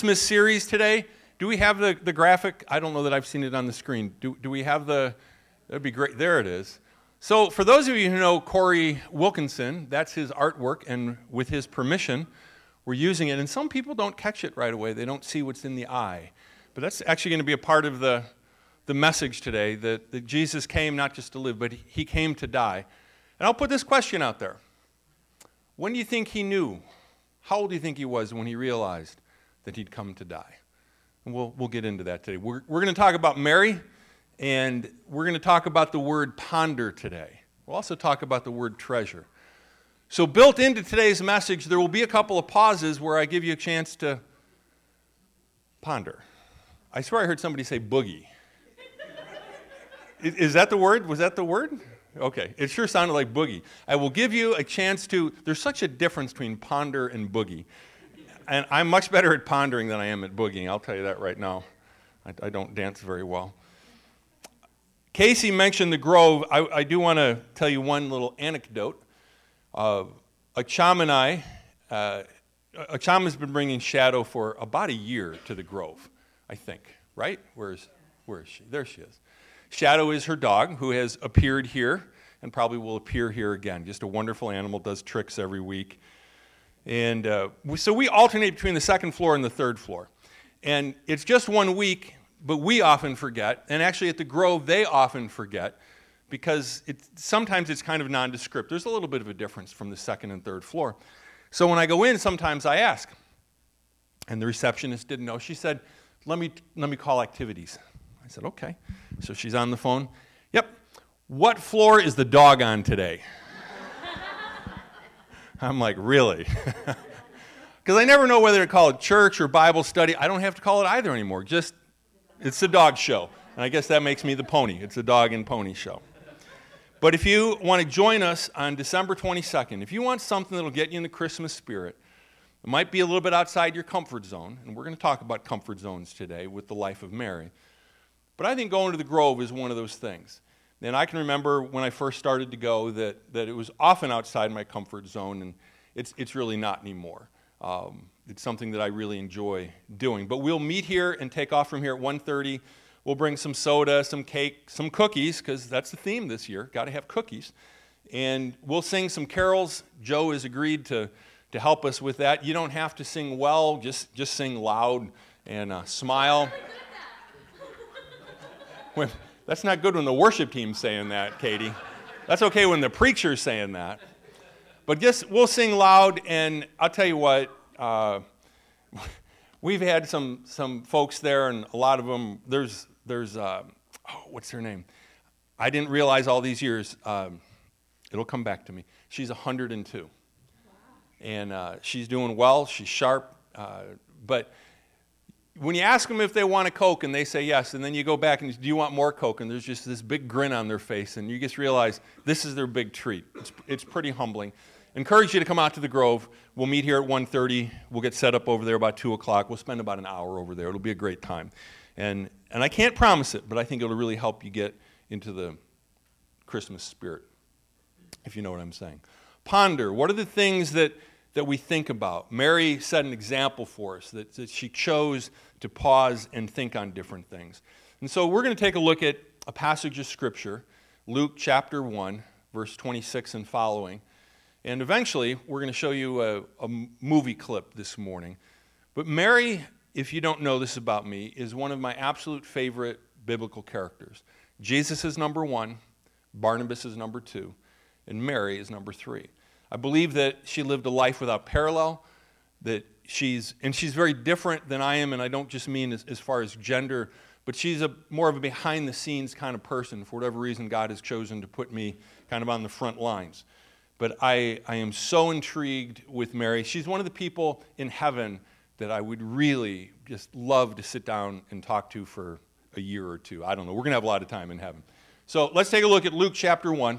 Christmas series today. Do we have the graphic? I don't know that I've seen it on the screen. Do we have that'd be great. There it is. So for those of you who know Corey Wilkinson, that's his artwork, and with his permission, we're using it. And some people don't catch it right away. They don't see what's in the eye. But that's actually going to be a part of the message today, that Jesus came not just to live, but he came to die. And I'll put this question out there. When do you think he knew? How old do you think he was when he realized that he'd come to die? And we'll get into that today. We're going to talk about Mary, and we're going to talk about the word ponder today. We'll also talk about the word treasure. So built into today's message, there will be a couple of pauses where I give you a chance to ponder. I swear I heard somebody say boogie. Is that the word? Was that the word? Okay, it sure sounded like boogie. I will give you a chance to, there's such a difference between ponder and boogie. And I'm much better at pondering than I am at boogieing, I'll tell you that right now. I don't dance very well. Casey mentioned the Grove. I do want to tell you one little anecdote. Acham and I, Acham has been bringing Shadow for about a year to the Grove, I think, right? Where is she? There she is. Shadow is her dog, who has appeared here and probably will appear here again. Just a wonderful animal, does tricks every week. And so we alternate between the second floor and the third floor. And it's just 1 week, but we often forget. And actually at the Grove, they often forget because sometimes it's kind of nondescript. There's a little bit of a difference from the second and third floor. So when I go in, sometimes I ask. And the receptionist didn't know. She said, let me call activities. I said, okay. So she's on the phone. Yep. What floor is the dog on today? I'm like, really? Because I never know whether to call it church or Bible study. I don't have to call it either anymore. Just, it's a dog show. And I guess that makes me the pony. It's a dog and pony show. But if you want to join us on December 22nd, if you want something that'll get you in the Christmas spirit, it might be a little bit outside your comfort zone, and we're going to talk about comfort zones today with the life of Mary. But I think going to the Grove is one of those things. And I can remember when I first started to go that it was often outside my comfort zone, and it's really not anymore. It's something that I really enjoy doing. But we'll meet here and take off from here at 1:30. We'll bring some soda, some cake, some cookies, because that's the theme this year. Got to have cookies. And we'll sing some carols. Joe has agreed to help us with that. You don't have to sing well, just sing loud and smile. That's not good when the worship team's saying that, Katie. That's okay when the preacher's saying that. But we'll sing loud, and I'll tell you what, we've had some folks there, and a lot of them, there's what's her name? I didn't realize all these years, it'll come back to me. She's 102. Wow. And she's doing well, she's sharp, but when you ask them if they want a Coke and they say yes, and then you go back and do you want more Coke? And there's just this big grin on their face, and you just realize this is their big treat. It's pretty humbling. Encourage you to come out to the Grove. We'll meet here at 1:30. We'll get set up over there about 2 o'clock. We'll spend about an hour over there. It'll be a great time. And I can't promise it, but I think it'll really help you get into the Christmas spirit, if you know what I'm saying. Ponder. What are the things that we think about? Mary set an example for us, that she chose to pause and think on different things. And so we're going to take a look at a passage of Scripture, Luke chapter 1, verse 26 and following. And eventually, we're going to show you a movie clip this morning. But Mary, if you don't know this about me, is one of my absolute favorite biblical characters. Jesus is number 1, Barnabas is number 2, and Mary is number 3. I believe that she lived a life without parallel, that she's very different than I am, and I don't just mean as far as gender, but she's more of a behind-the-scenes kind of person. For whatever reason, God has chosen to put me kind of on the front lines. But I am so intrigued with Mary. She's one of the people in heaven that I would really just love to sit down and talk to for a year or two. I don't know. We're going to have a lot of time in heaven. So let's take a look at Luke chapter 1.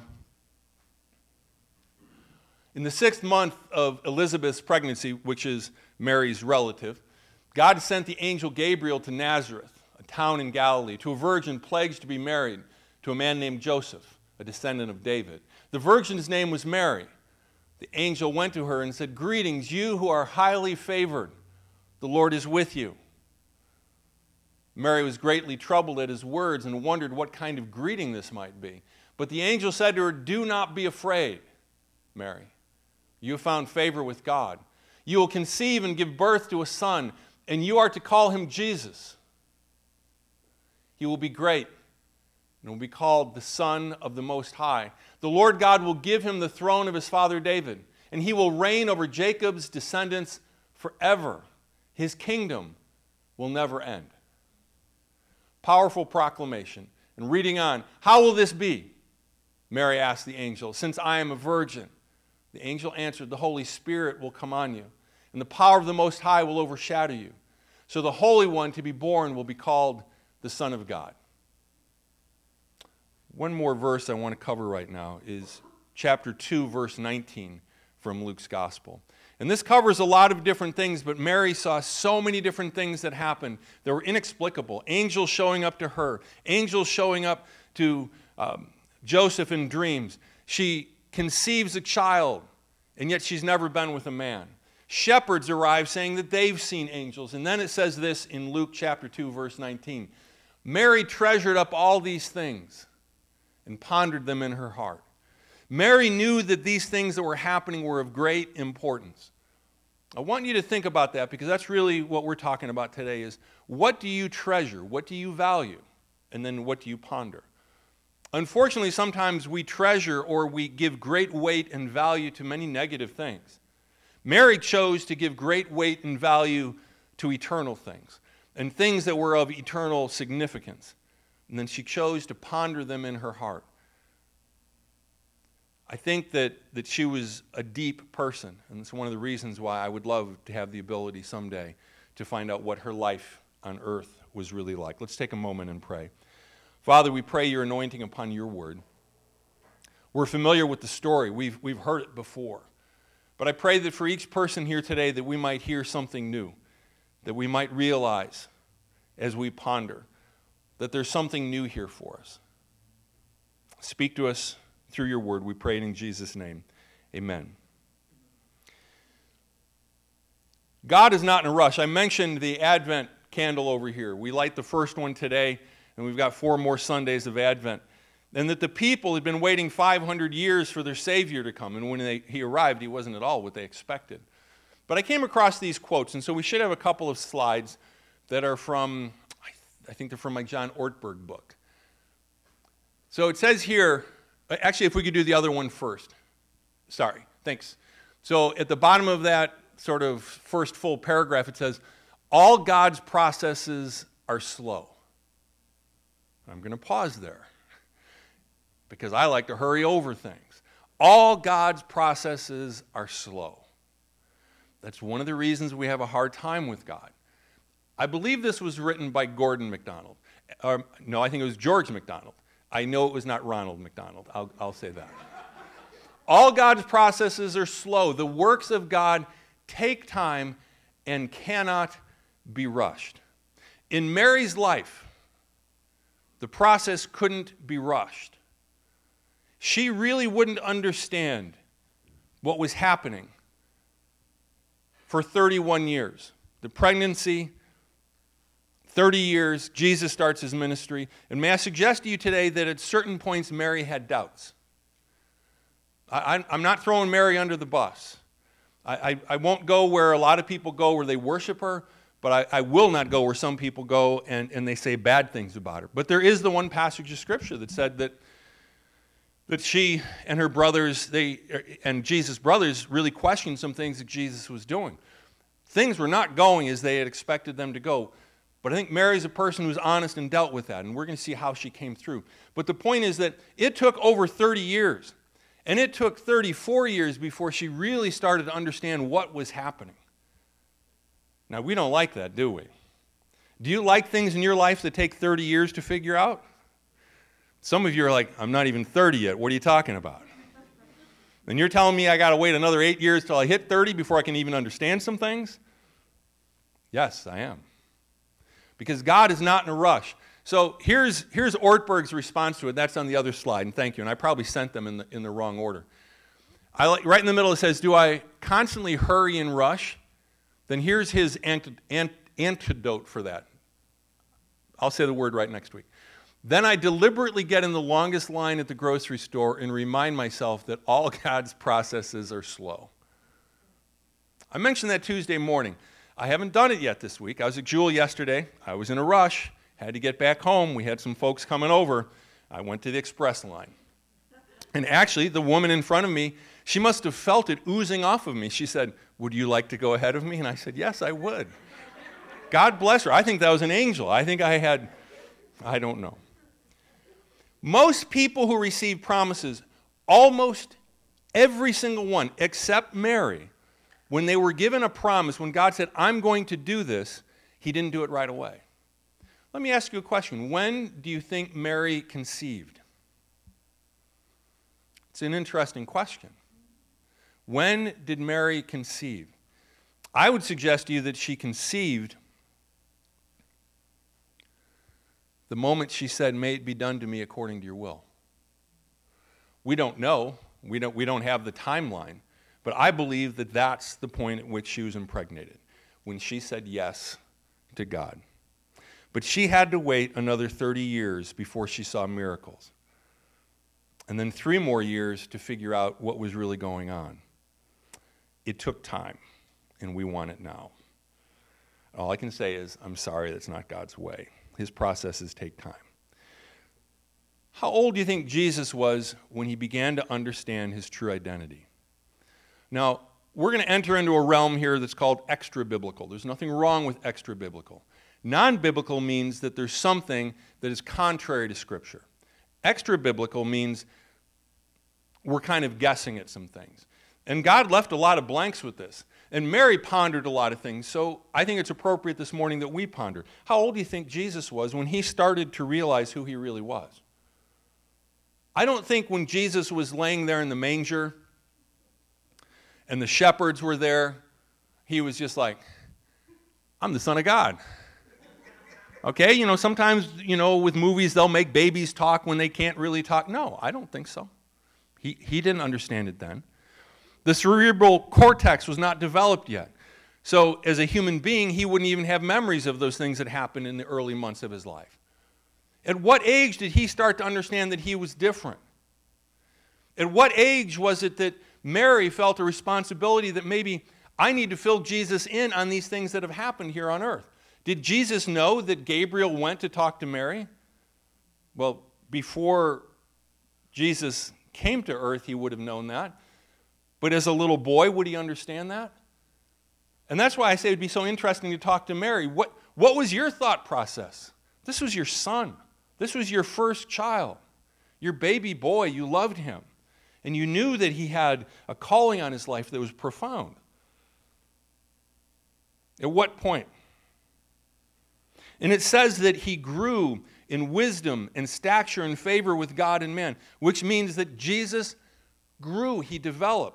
In the 6th month of Elizabeth's pregnancy, which is Mary's relative, God sent the angel Gabriel to Nazareth, a town in Galilee, to a virgin pledged to be married to a man named Joseph, a descendant of David. The virgin's name was Mary. The angel went to her and said, "Greetings, you who are highly favored. The Lord is with you." Mary was greatly troubled at his words and wondered what kind of greeting this might be. But the angel said to her, "Do not be afraid, Mary. You have found favor with God. You will conceive and give birth to a son, and you are to call him Jesus. He will be great and will be called the Son of the Most High. The Lord God will give him the throne of his father David, and he will reign over Jacob's descendants forever. His kingdom will never end." Powerful proclamation. And reading on, "How will this be?" Mary asked the angel, "since I am a virgin." The angel answered, "The Holy Spirit will come on you, and the power of the Most High will overshadow you. So the Holy One to be born will be called the Son of God." One more verse I want to cover right now is chapter 2, verse 19 from Luke's Gospel. And this covers a lot of different things, but Mary saw so many different things that happened that were inexplicable. Angels showing up to her, angels showing up to Joseph in dreams. She conceives a child, and yet she's never been with a man. Shepherds arrive saying that they've seen angels. And then it says this in Luke chapter 2, verse 19. "Mary treasured up all these things and pondered them in her heart." Mary knew that these things that were happening were of great importance. I want you to think about that, because that's really what we're talking about today is, what do you treasure? What do you value? And then what do you ponder? Unfortunately, sometimes we treasure or we give great weight and value to many negative things. Mary chose to give great weight and value to eternal things and things that were of eternal significance. And then she chose to ponder them in her heart. I think that she was a deep person, and it's one of the reasons why I would love to have the ability someday to find out what her life on earth was really like. Let's take a moment and pray. Father, we pray your anointing upon your word. We're familiar with the story. We've heard it before. But I pray that for each person here today that we might hear something new, that we might realize as we ponder that there's something new here for us. Speak to us through your word. We pray it in Jesus' name. Amen. God is not in a rush. I mentioned the Advent candle over here. We light the first one today, and we've got 4 more Sundays of Advent. And that the people had been waiting 500 years for their Savior to come. And when he arrived, he wasn't at all what they expected. But I came across these quotes, and so we should have a couple of slides that are from, I think they're from my John Ortberg book. So it says here, actually, if we could do the other one first. Sorry, thanks. So at the bottom of that sort of first full paragraph, it says, "All God's processes are slow." I'm going to pause there because I like to hurry over things. All God's processes are slow. That's one of the reasons we have a hard time with God. I believe this was written by Gordon MacDonald. No, I think it was George MacDonald. I know it was not Ronald McDonald. I'll say that. All God's processes are slow. The works of God take time and cannot be rushed. In Mary's life, the process couldn't be rushed. She really wouldn't understand what was happening for 31 years. The pregnancy, 30 years, Jesus starts his ministry. And may I suggest to you today that at certain points Mary had doubts. I'm not throwing Mary under the bus. I won't go where a lot of people go where they worship her, but I will not go where some people go and they say bad things about her. But there is the one passage of Scripture that said that she and her brothers, and Jesus' brothers, really questioned some things that Jesus was doing. Things were not going as they had expected them to go. But I think Mary's a person who's honest and dealt with that, and we're going to see how she came through. But the point is that it took over 30 years, and it took 34 years before she really started to understand what was happening. Now, we don't like that, do we? Do you like things in your life that take 30 years to figure out? Some of you are like, I'm not even 30 yet. What are you talking about? And you're telling me I got to wait another 8 years till I hit 30 before I can even understand some things? Yes, I am. Because God is not in a rush. So here's Ortberg's response to it. That's on the other slide, and thank you. And I probably sent them in the wrong order. Right in the middle it says, "Do I constantly hurry and rush? then here's his antidote for that. I'll say the word right next week. Then I deliberately get in the longest line at the grocery store and remind myself that all God's processes are slow. I mentioned that Tuesday morning. I haven't done it yet this week. I was at Jewel yesterday. I was in a rush, had to get back home. We had some folks coming over. I went to the express line. And actually, the woman in front of me, she must have felt it oozing off of me. She said, "Would you like to go ahead of me?" And I said, "Yes, I would." God bless her. I think that was an angel. I don't know. Most people who receive promises, almost every single one, except Mary, when they were given a promise, when God said, "I'm going to do this," he didn't do it right away. Let me ask you a question. When do you think Mary conceived? It's an interesting question. When did Mary conceive? I would suggest to you that she conceived the moment she said, "May it be done to me according to your will." We don't know. We don't have the timeline. But I believe that that's the point at which she was impregnated, when she said yes to God. But she had to wait another 30 years before she saw miracles. And then 3 more years to figure out what was really going on. It took time, and we want it now. All I can say is, I'm sorry, that's not God's way. His processes take time. How old do you think Jesus was when he began to understand his true identity? Now, we're going to enter into a realm here that's called extra-biblical. There's nothing wrong with extra-biblical. Non-biblical means that there's something that is contrary to Scripture. Extra-biblical means we're kind of guessing at some things. And God left a lot of blanks with this. And Mary pondered a lot of things, so I think it's appropriate this morning that we ponder. How old do you think Jesus was when he started to realize who he really was? I don't think when Jesus was laying there in the manger and the shepherds were there, he was just like, "I'm the Son of God." Okay, sometimes, with movies, they'll make babies talk when they can't really talk. No, I don't think so. He didn't understand it then. The cerebral cortex was not developed yet. So as a human being, he wouldn't even have memories of those things that happened in the early months of his life. At what age did he start to understand that he was different? At what age was it that Mary felt a responsibility that maybe I need to fill Jesus in on these things that have happened here on earth? Did Jesus know that Gabriel went to talk to Mary? Well, before Jesus came to earth, he would have known that. But as a little boy, would he understand that? And that's why I say it would be so interesting to talk to Mary. What was your thought process? This was your son. This was your first child. Your baby boy, you loved him. And you knew that he had a calling on his life that was profound. At what point? And it says that he grew in wisdom and stature and favor with God and man, which means that Jesus grew, he developed.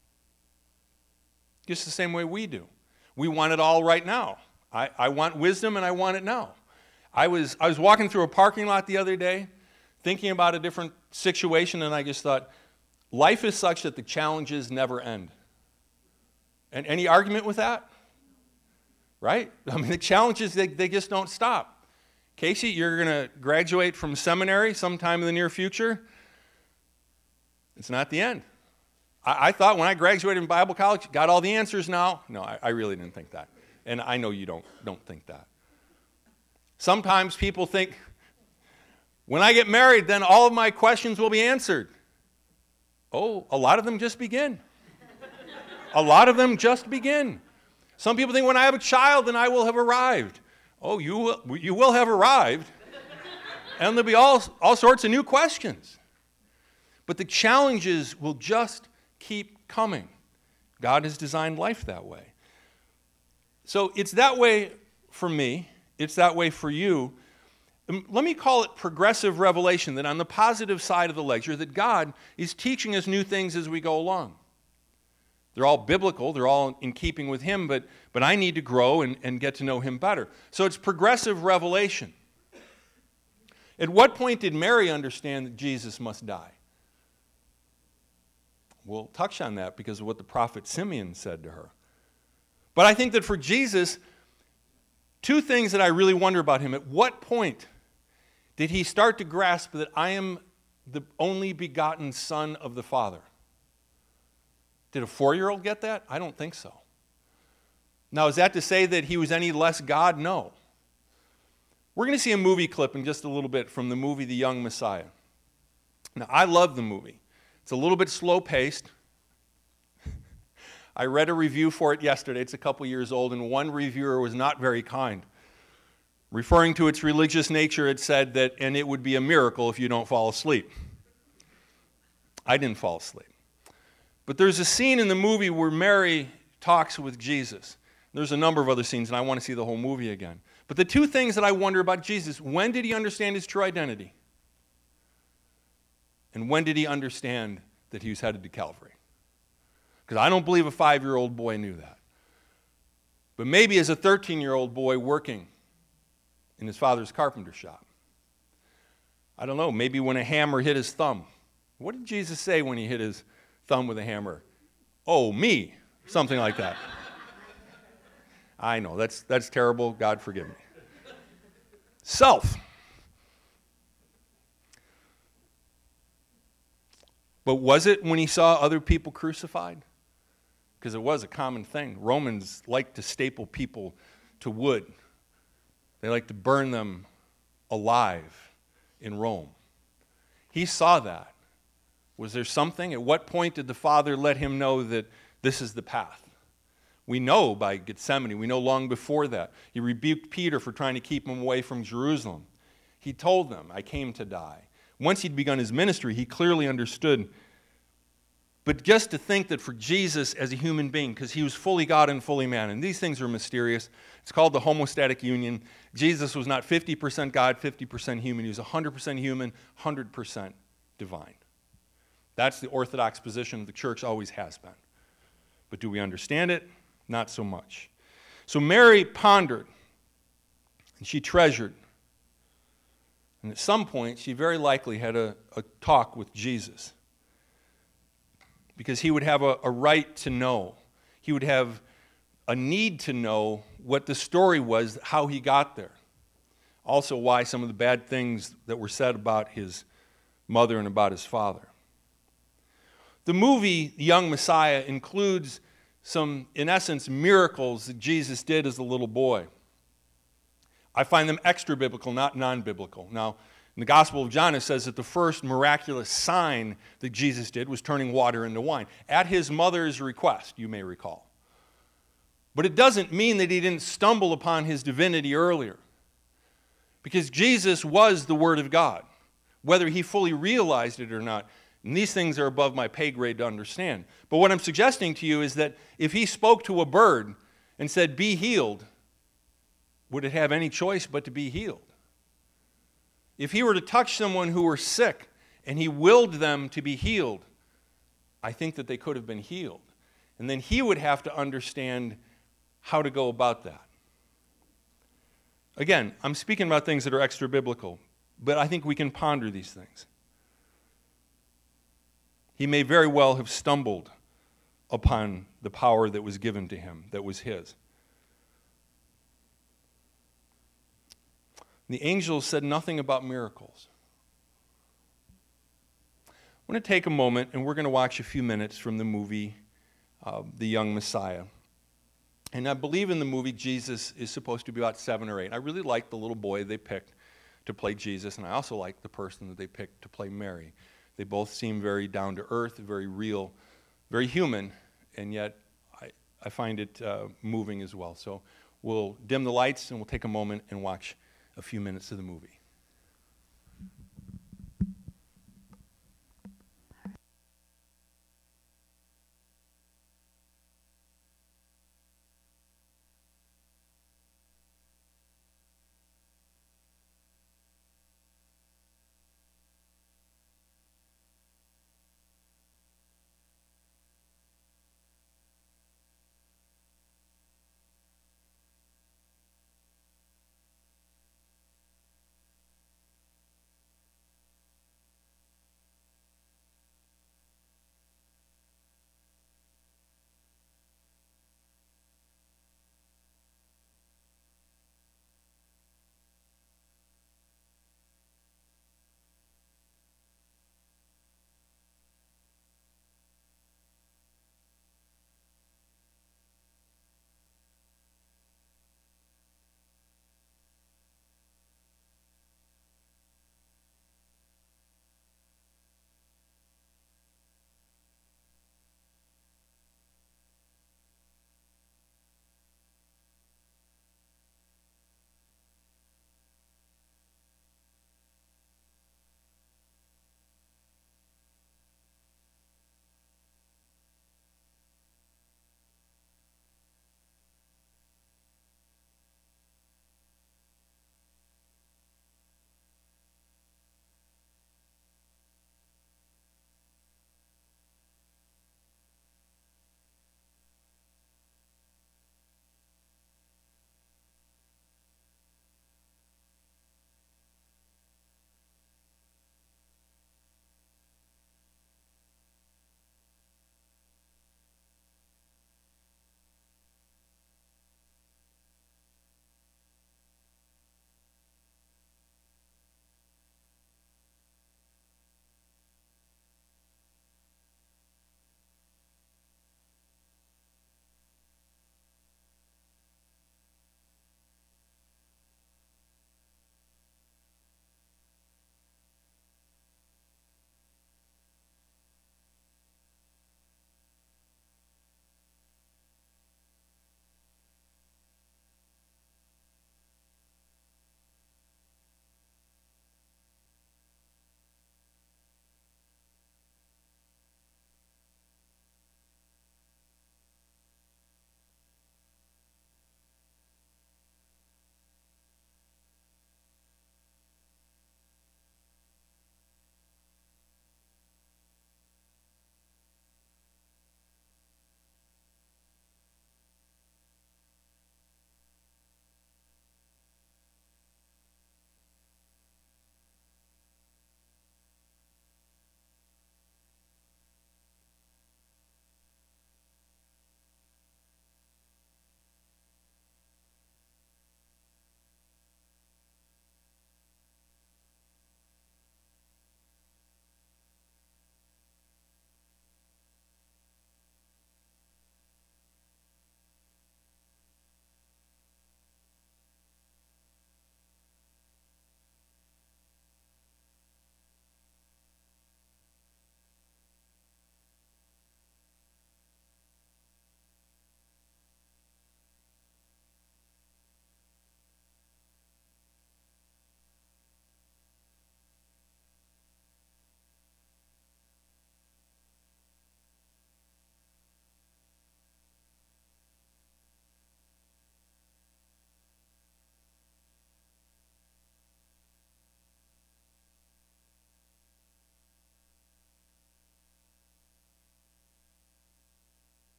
Just the same way we do. We want it all right now. I want wisdom and I want it now. I was walking through a parking lot the other day, thinking about a different situation, and I just thought, life is such that the challenges never end. And any argument with that? Right? I mean, the challenges, they just don't stop. Casey, you're going to graduate from seminary sometime in the near future. It's not the end. I thought when I graduated from Bible college, got all the answers now. No, I really didn't think that. And I know you don't think that. Sometimes people think, when I get married, then all of my questions will be answered. Oh, a lot of them just begin. A lot of them just begin. Some people think when I have a child, then I will have arrived. Oh, you will have arrived. And there'll be all sorts of new questions. But the challenges will just keep coming. God has designed life that way. So it's that way for me. It's that way for you. Let me call it progressive revelation, that on the positive side of the ledger, that God is teaching us new things as we go along. They're all biblical. They're all in keeping with him, but I need to grow and get to know him better. So it's progressive revelation. At what point did Mary understand that Jesus must die? We'll touch on that because of what the prophet Simeon said to her. But I think that for Jesus, two things that I really wonder about him. At what point did he start to grasp that I am the only begotten Son of the Father? Did a 4-year-old get that? I don't think so. Now, is that to say that he was any less God? No. We're going to see a movie clip in just a little bit from the movie The Young Messiah. Now, I love the movie. It's a little bit slow-paced. I read a review for it yesterday. It's a couple years old, and one reviewer was not very kind. Referring to its religious nature, it said that, and it would be a miracle if you don't fall asleep. I didn't fall asleep. But there's a scene in the movie where Mary talks with Jesus. There's a number of other scenes, and I want to see the whole movie again. But the two things that I wonder about Jesus, when did he understand his true identity? And when did he understand that he was headed to Calvary? Because I don't believe a 5-year-old boy knew that. But maybe as a 13-year-old boy working in his father's carpenter shop. I don't know, maybe when a hammer hit his thumb. What did Jesus say when he hit his thumb with a hammer? Oh, me. Something like that. I know, that's terrible. God forgive me. Self. But was it when he saw other people crucified? Because it was a common thing. Romans like to staple people to wood. They like to burn them alive in Rome. He saw that. Was there something? At what point did the Father let him know that this is the path? We know by Gethsemane. We know long before that. He rebuked Peter for trying to keep him away from Jerusalem. He told them, I came to die. Once he'd begun his ministry, he clearly understood. But just to think that for Jesus as a human being, because he was fully God and fully man, and these things are mysterious. It's called the homostatic union. Jesus was not 50% God, 50% human. He was 100% human, 100% divine. That's the orthodox position the church always has been. But do we understand it? Not so much. So Mary pondered, and she treasured. And at some point, she very likely had a talk with Jesus. Because he would have a right to know. He would have a need to know what the story was, how he got there. Also why some of the bad things that were said about his mother and about his father. The movie, The Young Messiah, includes some, in essence, miracles that Jesus did as a little boy. I find them extra-biblical, not non-biblical. Now, in the Gospel of John, it says that the first miraculous sign that Jesus did was turning water into wine, at his mother's request, you may recall. But it doesn't mean that he didn't stumble upon his divinity earlier. Because Jesus was the Word of God, whether he fully realized it or not. And these things are above my pay grade to understand. But what I'm suggesting to you is that if he spoke to a bird and said, be healed, would it have any choice but to be healed? If he were to touch someone who were sick and he willed them to be healed, I think that they could have been healed. And then he would have to understand how to go about that. Again, I'm speaking about things that are extra biblical, but I think we can ponder these things. He may very well have stumbled upon the power that was given to him, that was his. The angels said nothing about miracles. I want to take a moment, and we're going to watch a few minutes from the movie, The Young Messiah. And I believe in the movie Jesus is supposed to be about 7 or 8. I really like the little boy they picked to play Jesus, and I also like the person that they picked to play Mary. They both seem very down to earth, very real, very human, and yet I find it moving as well. So we'll dim the lights, and we'll take a moment and watch a few minutes of the movie.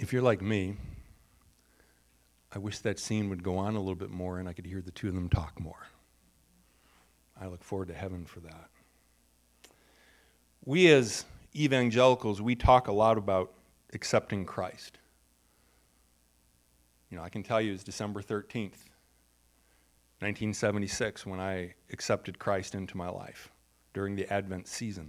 If you're like me, I wish that scene would go on a little bit more and I could hear the two of them talk more. I look forward to heaven for that. We as evangelicals, we talk a lot about accepting Christ. You know, I can tell you it's December 13th, 1976, when I accepted Christ into my life during the Advent season.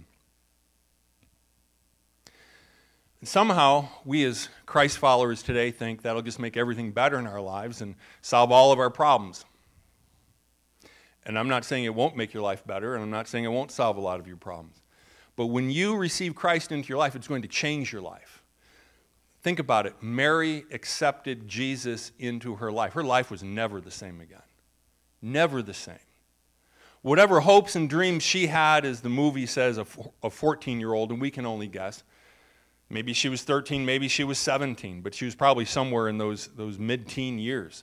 And somehow, we as Christ followers today think that'll just make everything better in our lives and solve all of our problems. And I'm not saying it won't make your life better, and I'm not saying it won't solve a lot of your problems. But when you receive Christ into your life, it's going to change your life. Think about it. Mary accepted Jesus into her life. Her life was never the same again. Never the same. Whatever hopes and dreams she had, as the movie says, a 14-year-old, and we can only guess. Maybe she was 13, maybe she was 17, but she was probably somewhere in those mid-teen years.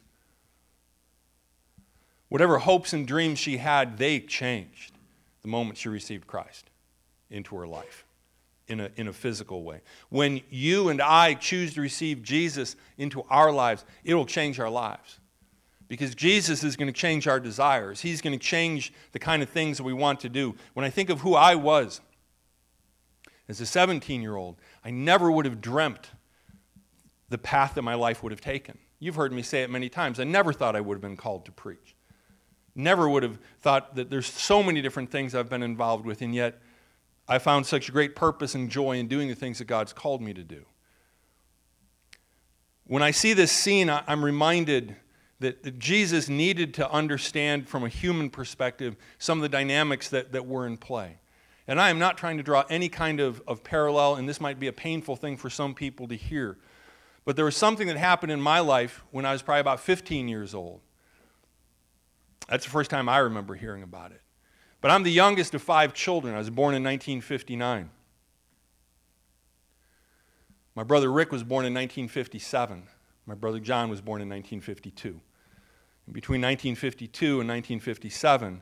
Whatever hopes and dreams she had, they changed the moment she received Christ into her life in a physical way. When you and I choose to receive Jesus into our lives, it will change our lives. Because Jesus is going to change our desires. He's going to change the kind of things that we want to do. When I think of who I was as a 17-year-old, I never would have dreamt the path that my life would have taken. You've heard me say it many times. I never thought I would have been called to preach. Never would have thought that there's so many different things I've been involved with, and yet I found such great purpose and joy in doing the things that God's called me to do. When I see this scene, I'm reminded that Jesus needed to understand from a human perspective some of the dynamics that were in play. And I am not trying to draw any kind of parallel, and this might be a painful thing for some people to hear. But there was something that happened in my life when I was probably about 15 years old. That's the first time I remember hearing about it. But I'm the youngest of 5 children. I was born in 1959. My brother Rick was born in 1957. My brother John was born in 1952. And between 1952 and 1957,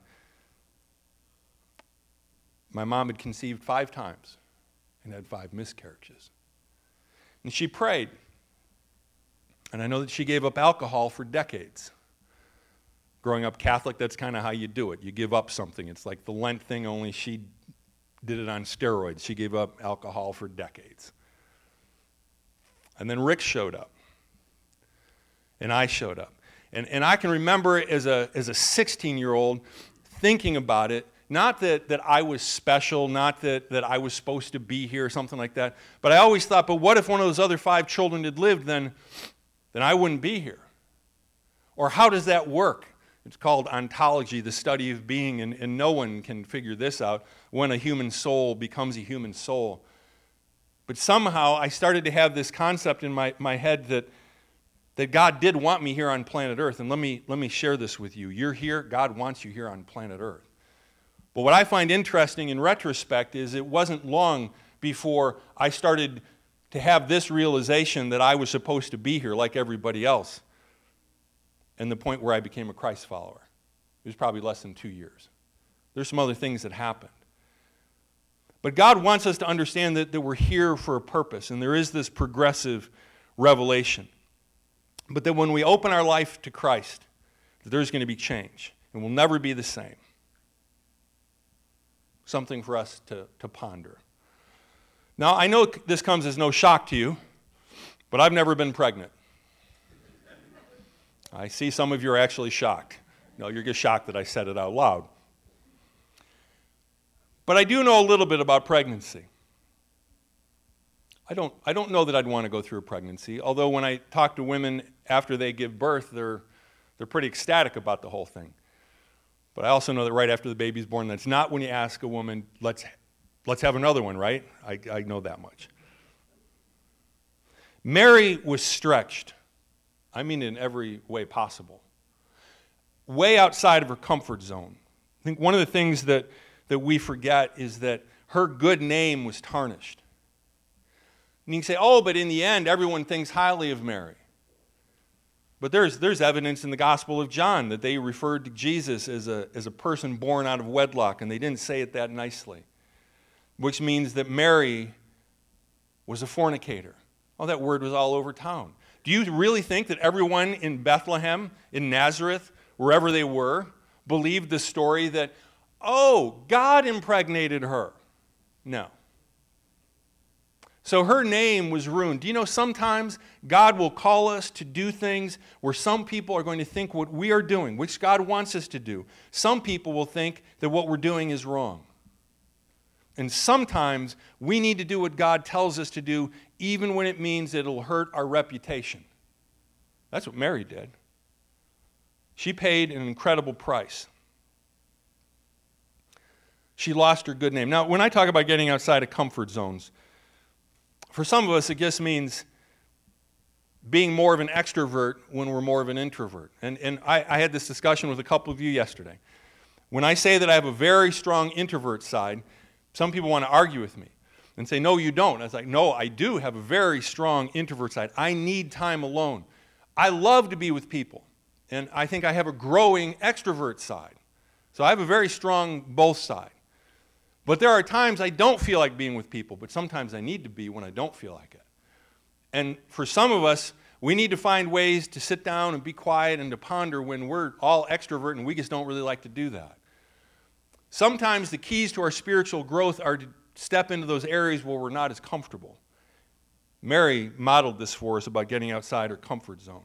my mom had conceived 5 times and had 5 miscarriages. And she prayed. And I know that she gave up alcohol for decades. Growing up Catholic, that's kind of how you do it. You give up something. It's like the Lent thing, only she did it on steroids. She gave up alcohol for decades. And then Rick showed up. And I showed up. And I can remember as a 16-year-old thinking about it, not that I was special, not that I was supposed to be here or something like that, but I always thought, but what if one of those other 5 children had lived, then I wouldn't be here? Or how does that work? It's called ontology, the study of being, and no one can figure this out, when a human soul becomes a human soul. But somehow I started to have this concept in my head that God did want me here on planet Earth. And let me share this with you. You're here, God wants you here on planet Earth. But what I find interesting in retrospect is it wasn't long before I started to have this realization that I was supposed to be here like everybody else. And the point where I became a Christ follower. It was probably less than 2 years. There's some other things that happened. But God wants us to understand that we're here for a purpose, and there is this progressive revelation. But that when we open our life to Christ, there's going to be change, and we'll never be the same. Something for us to ponder. Now, I know this comes as no shock to you, but I've never been pregnant. I see some of you are actually shocked. No, you're just shocked that I said it out loud. But I do know a little bit about pregnancy. I don't know that I'd want to go through a pregnancy, although when I talk to women after they give birth, they're pretty ecstatic about the whole thing. But I also know that right after the baby's born, that's not when you ask a woman, let's have another one, right? I know that much. Mary was stretched. I mean in every way possible. Way outside of her comfort zone. I think one of the things that we forget is that her good name was tarnished. And you can say, oh, but in the end, everyone thinks highly of Mary. But there's evidence in the Gospel of John that they referred to Jesus as a person born out of wedlock, and they didn't say it that nicely. Which means that Mary was a fornicator. Oh, that word was all over town. Do you really think that everyone in Bethlehem, in Nazareth, wherever they were, believed the story that, oh, God impregnated her? No. So her name was ruined. Do you know sometimes God will call us to do things where some people are going to think what we are doing, which God wants us to do. Some people will think that what we're doing is wrong. And sometimes we need to do what God tells us to do, even when it means it'll hurt our reputation. That's what Mary did. She paid an incredible price. She lost her good name. Now, when I talk about getting outside of comfort zones, for some of us, it just means being more of an extrovert when we're more of an introvert. And I had this discussion with a couple of you yesterday. When I say that I have a very strong introvert side, some people want to argue with me and say, no, you don't. I was like, no, I do have a very strong introvert side. I need time alone. I love to be with people. And I think I have a growing extrovert side. So I have a very strong both side. But there are times I don't feel like being with people, but sometimes I need to be when I don't feel like it. And for some of us, we need to find ways to sit down and be quiet and to ponder when we're all extrovert and we just don't really like to do that. Sometimes the keys to our spiritual growth are to step into those areas where we're not as comfortable. Mary modeled this for us about getting outside her comfort zone.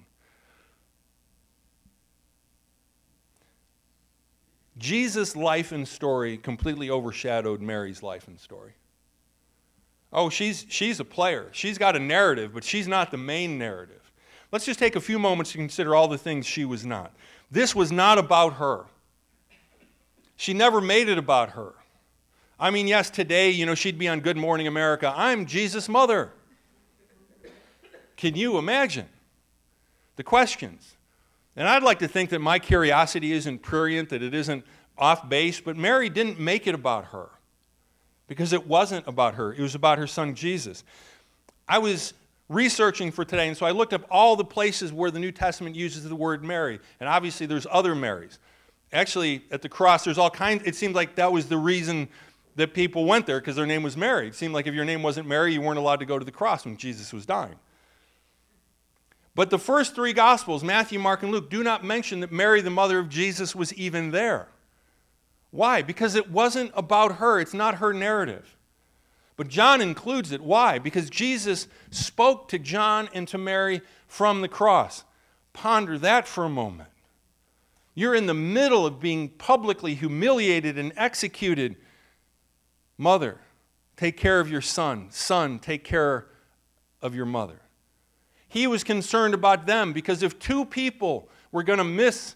Jesus' life and story completely overshadowed Mary's life and story. Oh, she's a player. She's got a narrative, but she's not the main narrative. Let's just take a few moments to consider all the things she was not. This was not about her. She never made it about her. I mean, yes, today, she'd be on Good Morning America. I'm Jesus' mother. Can you imagine the questions? And I'd like to think that my curiosity isn't prurient, that it isn't off base, but Mary didn't make it about her because it wasn't about her. It was about her son Jesus. I was researching for today, and so I looked up all the places where the New Testament uses the word Mary, and obviously there's other Marys. Actually, at the cross, there's all kinds. It seemed like that was the reason that people went there, because their name was Mary. It seemed like if your name wasn't Mary, you weren't allowed to go to the cross when Jesus was dying. But the first three Gospels, Matthew, Mark, and Luke, do not mention that Mary, the mother of Jesus, was even there. Why? Because it wasn't about her. It's not her narrative. But John includes it. Why? Because Jesus spoke to John and to Mary from the cross. Ponder that for a moment. You're in the middle of being publicly humiliated and executed. Mother, take care of your son. Son, take care of your mother. He was concerned about them because if two people were going to miss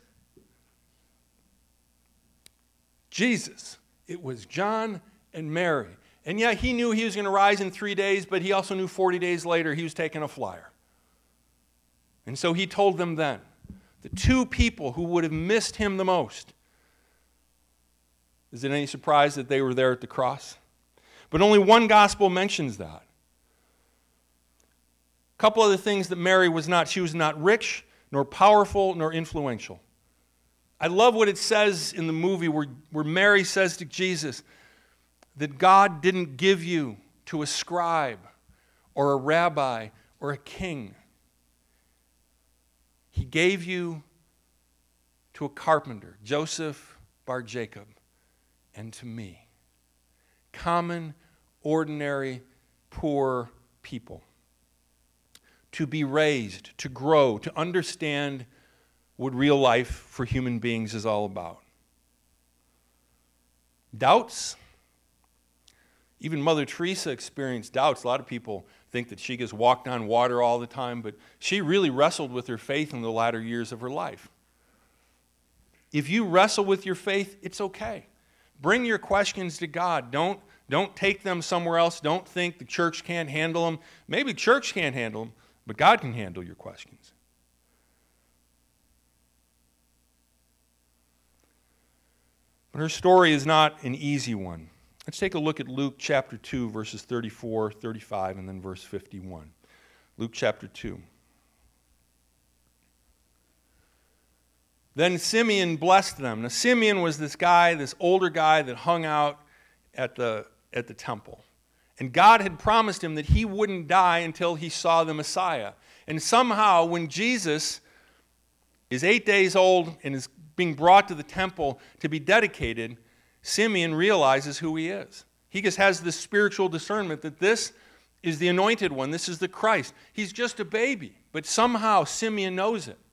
Jesus, it was John and Mary. And yeah, he knew he was going to rise in 3 days, but he also knew 40 days later he was taking a flyer. And so he told them then, the two people who would have missed him the most. Is it any surprise that they were there at the cross? But only one gospel mentions that. A couple other things that Mary was not. She was not rich, nor powerful, nor influential. I love what it says in the movie where Mary says to Jesus that God didn't give you to a scribe or a rabbi or a king. He gave you to a carpenter, Joseph Bar Jacob, and to me. Common, ordinary, poor people. To be raised, to grow, to understand what real life for human beings is all about. Doubts? Even Mother Teresa experienced doubts. A lot of people think that she just walked on water all the time, but she really wrestled with her faith in the latter years of her life. If you wrestle with your faith, it's okay. Bring your questions to God. Don't take them somewhere else. Don't think the church can't handle them. Maybe church can't handle them, but God can handle your questions. But her story is not an easy one. Let's take a look at Luke chapter 2, verses 34, 35, and then verse 51. Luke chapter 2. Then Simeon blessed them. Now Simeon was this guy, this older guy that hung out at the temple. And God had promised him that he wouldn't die until he saw the Messiah. And somehow, when Jesus is 8 days old and is being brought to the temple to be dedicated, Simeon realizes who he is. He just has this spiritual discernment that this is the anointed one. This is the Christ. He's just a baby, but somehow Simeon knows it.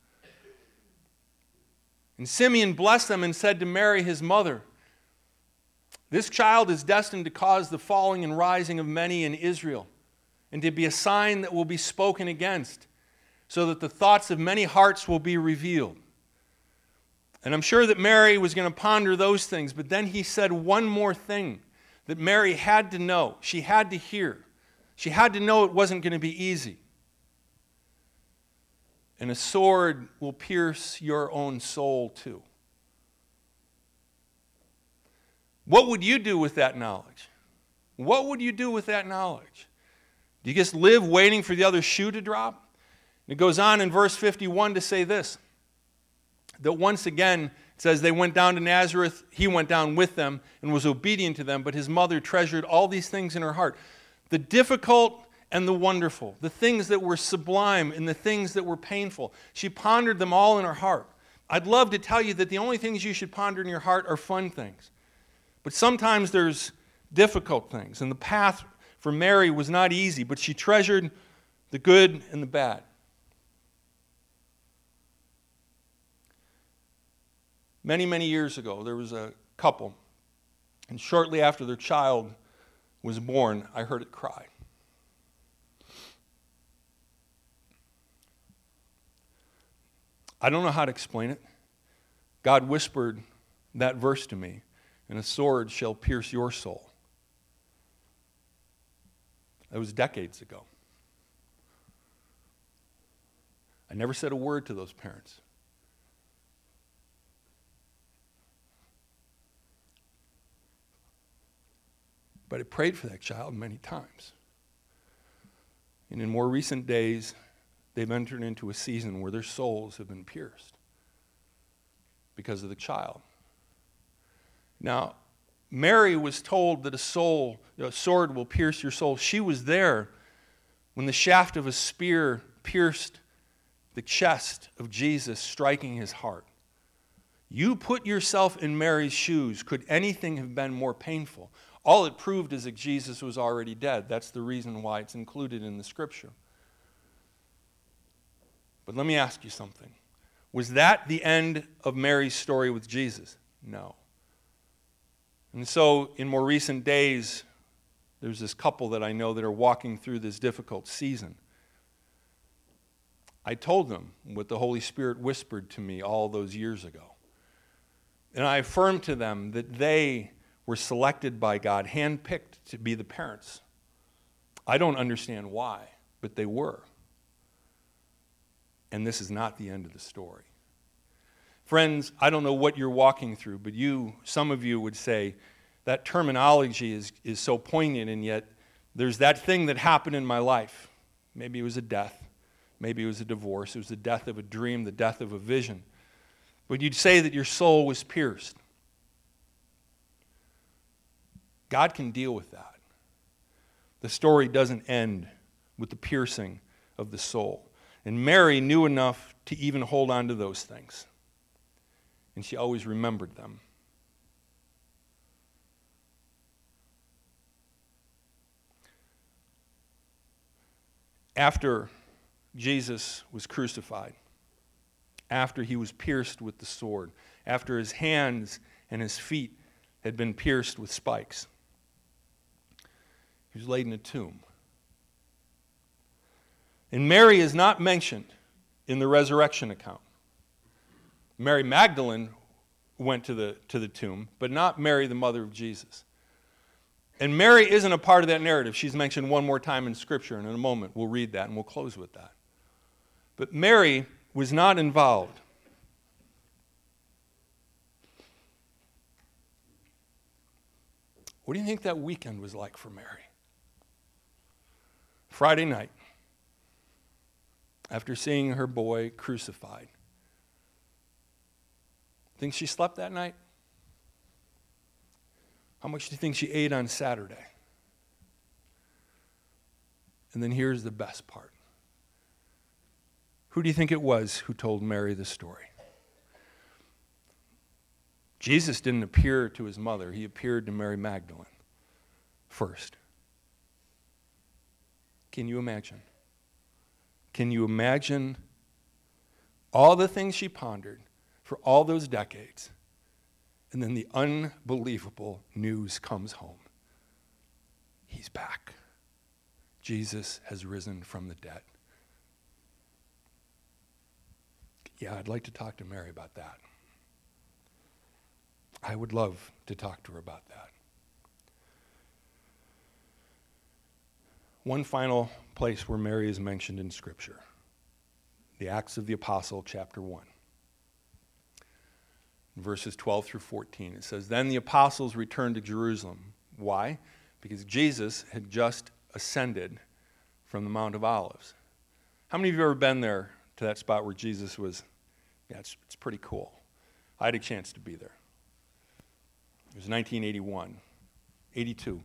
And Simeon blessed them and said to Mary, his mother, "This child is destined to cause the falling and rising of many in Israel, and to be a sign that will be spoken against, so that the thoughts of many hearts will be revealed." And I'm sure that Mary was going to ponder those things, but then he said one more thing that Mary had to know. She had to hear. She had to know it wasn't going to be easy. "And a sword will pierce your own soul too." What would you do with that knowledge? What would you do with that knowledge? Do you just live waiting for the other shoe to drop? And it goes on in verse 51 to say this, that once again, it says they went down to Nazareth, he went down with them and was obedient to them, but his mother treasured all these things in her heart. The difficult and the wonderful, the things that were sublime and the things that were painful. She pondered them all in her heart. I'd love to tell you that the only things you should ponder in your heart are fun things. But sometimes there's difficult things. And the path for Mary was not easy, but she treasured the good and the bad. Many, many years ago, there was a couple, and shortly after their child was born, I heard it cry. I don't know how to explain it. God whispered that verse to me, "And a sword shall pierce your soul." That was decades ago. I never said a word to those parents. But I prayed for that child many times. And in more recent days, they've entered into a season where their souls have been pierced because of the child. Now, Mary was told that a sword will pierce your soul. She was there when the shaft of a spear pierced the chest of Jesus, striking his heart. You put yourself in Mary's shoes. Could anything have been more painful? All it proved is that Jesus was already dead. That's the reason why it's included in the scripture. But let me ask you something. Was that the end of Mary's story with Jesus? No. And so in more recent days, there's this couple that I know that are walking through this difficult season. I told them what the Holy Spirit whispered to me all those years ago. And I affirmed to them that they were selected by God, handpicked to be the parents. I don't understand why, but they were. And this is not the end of the story. Friends, I don't know what you're walking through, but some of you would say that terminology is so poignant, and yet there's that thing that happened in my life. Maybe it was a death. Maybe it was a divorce. It was the death of a dream, the death of a vision. But you'd say that your soul was pierced. God can deal with that. The story doesn't end with the piercing of the soul. And Mary knew enough to even hold on to those things. And she always remembered them. After Jesus was crucified, after he was pierced with the sword, after his hands and his feet had been pierced with spikes, he was laid in a tomb. And Mary is not mentioned in the resurrection account. Mary Magdalene went to the tomb, but not Mary, the mother of Jesus. And Mary isn't a part of that narrative. She's mentioned one more time in Scripture, and in a moment we'll read that and we'll close with that. But Mary was not involved. What do you think that weekend was like for Mary? Friday night, after seeing her boy crucified. Think she slept that night? How much do you think she ate on Saturday? And then here's the best part. Who do you think it was who told Mary the story? Jesus didn't appear to his mother. He appeared to Mary Magdalene first. Can you imagine? Can you imagine all the things she pondered for all those decades, and then the unbelievable news comes home? He's back. Jesus has risen from the dead. Yeah, I'd like to talk to Mary about that. I would love to talk to her about that. One final place where Mary is mentioned in Scripture, the Acts of the Apostle, chapter 1. Verses 12 through 14. It says, "Then the apostles returned to Jerusalem." Why? Because Jesus had just ascended from the Mount of Olives. How many of you have ever been there to that spot where Jesus was? Yeah, it's pretty cool. I had a chance to be there. It was 1981, 82.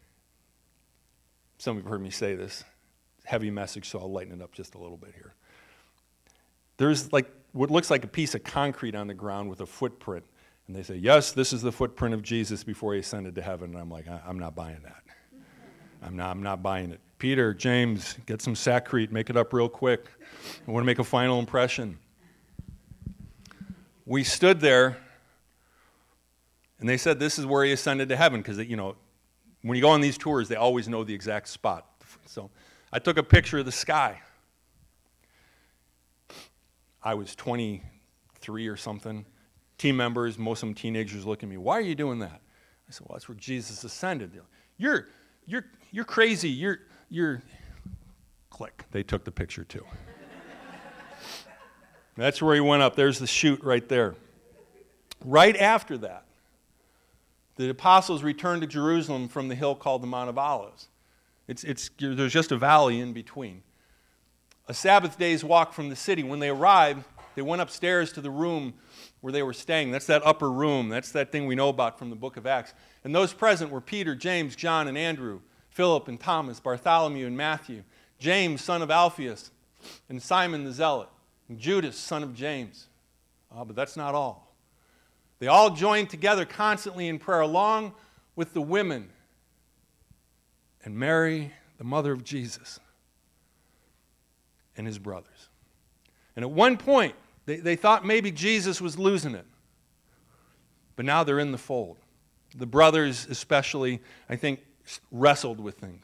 Some of you have heard me say this. Heavy message, so I'll lighten it up just a little bit here. There's like what looks like a piece of concrete on the ground with a footprint. And they say, yes, this is the footprint of Jesus before he ascended to heaven. And I'm like, I'm not buying that. I'm not buying it. Peter, James, get some Saccrete, make it up real quick. I want to make a final impression. We stood there, and they said this is where he ascended to heaven, because, when you go on these tours, they always know the exact spot. So I took a picture of the sky. I was 23 or something. Team members, most of them teenagers, look at me. Why are you doing that? I said, well, that's where Jesus ascended. You're crazy. You're click. They took the picture too. That's where he went up. There's the chute right there. Right after that, the apostles returned to Jerusalem from the hill called the Mount of Olives. There's just a valley in between. A Sabbath day's walk from the city. When they arrived, they went upstairs to the room where they were staying. That's that upper room. That's that thing we know about from the book of Acts. And those present were Peter, James, John, and Andrew, Philip and Thomas, Bartholomew and Matthew, James, son of Alphaeus, and Simon the Zealot, and Judas, son of James. But that's not all. They all joined together constantly in prayer, along with the women and Mary, the mother of Jesus, and his brothers. And at one point, they thought maybe Jesus was losing it. But now they're in the fold. The brothers especially, I think, wrestled with things.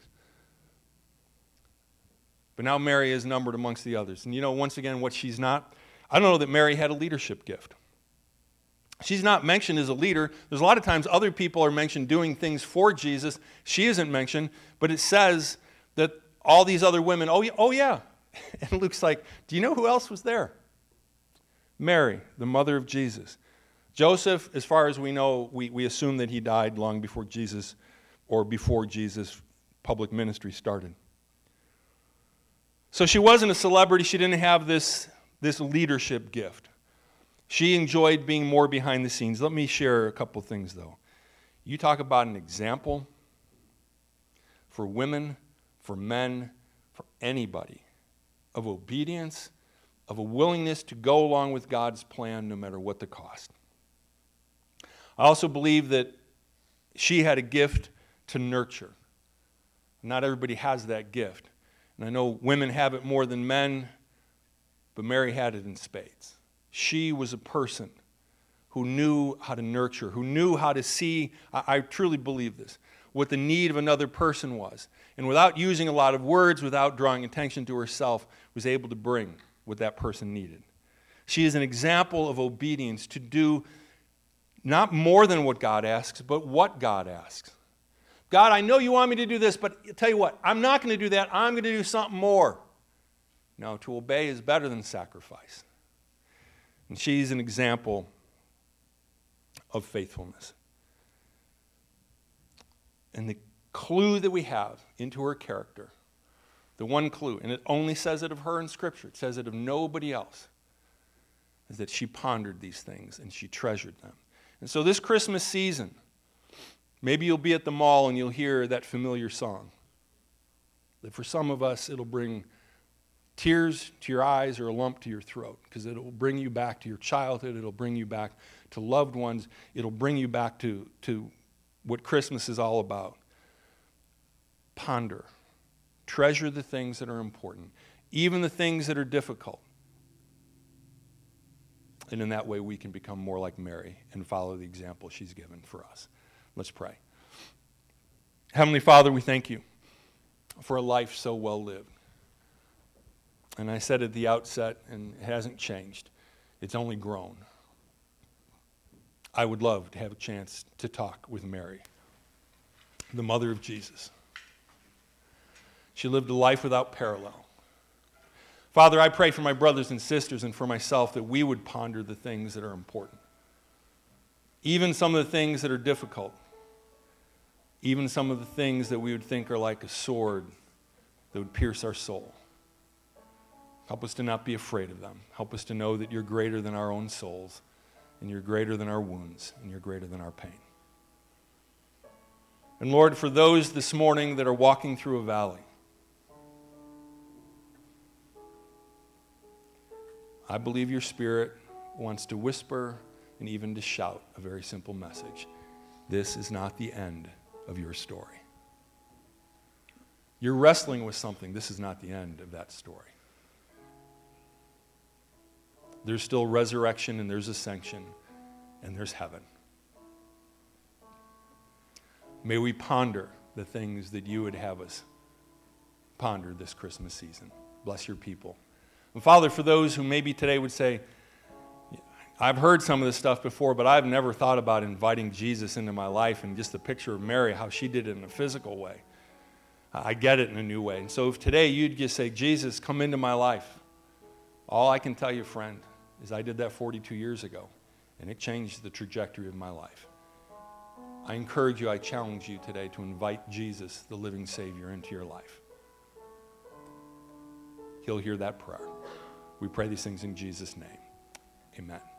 But now Mary is numbered amongst the others. And once again, what she's not, I don't know that Mary had a leadership gift. She's not mentioned as a leader. There's a lot of times other people are mentioned doing things for Jesus. She isn't mentioned, but it says that all these other women, oh yeah. And Luke's like, do you know who else was there? Mary, the mother of Jesus. Joseph, as far as we know, we assume that he died long before Jesus, or before Jesus' public ministry started. So she wasn't a celebrity. She didn't have this leadership gift. She enjoyed being more behind the scenes. Let me share a couple things, though. You talk about an example for women, for men, for anybody, of obedience, of a willingness to go along with God's plan no matter what the cost. I also believe that she had a gift to nurture. Not everybody has that gift. And I know women have it more than men, but Mary had it in spades. She was a person who knew how to nurture, who knew how to see, I truly believe this, what the need of another person was. And without using a lot of words, without drawing attention to herself, was able to bring what that person needed. She is an example of obedience to do not more than what God asks, but what God asks. God, I know you want me to do this, but I'll tell you what, I'm not going to do that. I'm going to do something more. No, to obey is better than sacrifice. And she's an example of faithfulness. And the clue that we have into her character, the one clue, and it only says it of her in Scripture, it says it of nobody else, is that she pondered these things and she treasured them. And so this Christmas season, maybe you'll be at the mall and you'll hear that familiar song. That for some of us, it'll bring tears to your eyes or a lump to your throat, because it will bring you back to your childhood. It'll bring you back to loved ones. It'll bring you back to what Christmas is all about. Ponder. Treasure the things that are important, even the things that are difficult. And in that way, we can become more like Mary and follow the example she's given for us. Let's pray. Heavenly Father, we thank you for a life so well lived. And I said at the outset, and it hasn't changed, it's only grown. I would love to have a chance to talk with Mary, the mother of Jesus. She lived a life without parallel. Father, I pray for my brothers and sisters and for myself that we would ponder the things that are important. Even some of the things that are difficult. Even some of the things that we would think are like a sword that would pierce our soul. Help us to not be afraid of them. Help us to know that you're greater than our own souls, and you're greater than our wounds, and you're greater than our pain. And Lord, for those this morning that are walking through a valley, I believe your Spirit wants to whisper and even to shout a very simple message. This is not the end of your story. You're wrestling with something. This is not the end of that story. There's still resurrection, and there's ascension, and there's heaven. May we ponder the things that you would have us ponder this Christmas season. Bless your people. And Father, for those who maybe today would say, I've heard some of this stuff before, but I've never thought about inviting Jesus into my life, and just the picture of Mary, how she did it in a physical way. I get it in a new way. And so if today you'd just say, Jesus, come into my life. All I can tell you, friend, is I did that 42 years ago, and it changed the trajectory of my life. I encourage you, I challenge you today to invite Jesus, the living Savior, into your life. He'll hear that prayer. We pray these things in Jesus' name. Amen.